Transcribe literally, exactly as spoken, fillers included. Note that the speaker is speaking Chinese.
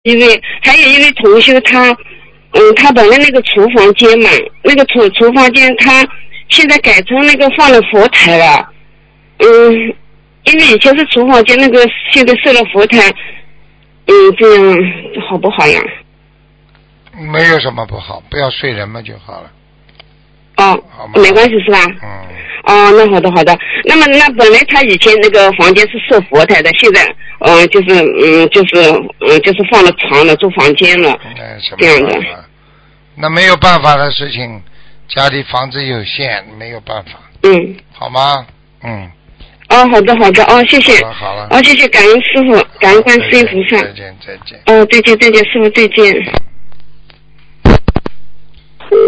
因为还有一位同学他，嗯，他本来那个厨房间嘛，那个厨厨房间他现在改成那个放了佛台了，嗯，因为以前是厨房间那个，现在设了佛台，嗯，这样好不好呀？ 没有什么不好，不要睡人嘛就好了。 哦， 好吗？ 没关系是吧？ 嗯。 哦，那好的好的。那么那本来他以前那个房间是设佛台的，现在嗯、呃、就是嗯就是嗯就是放了床了，做房间了， 哎、什么这样的。 那没有办法的事情，家里房子有限，没有办法。 嗯。 好吗？嗯。 哦，好的好的，哦谢谢。 好了好了。 哦谢谢，感恩师傅，感恩观世音菩萨。 再见再见。 哦再见再见，师傅再见。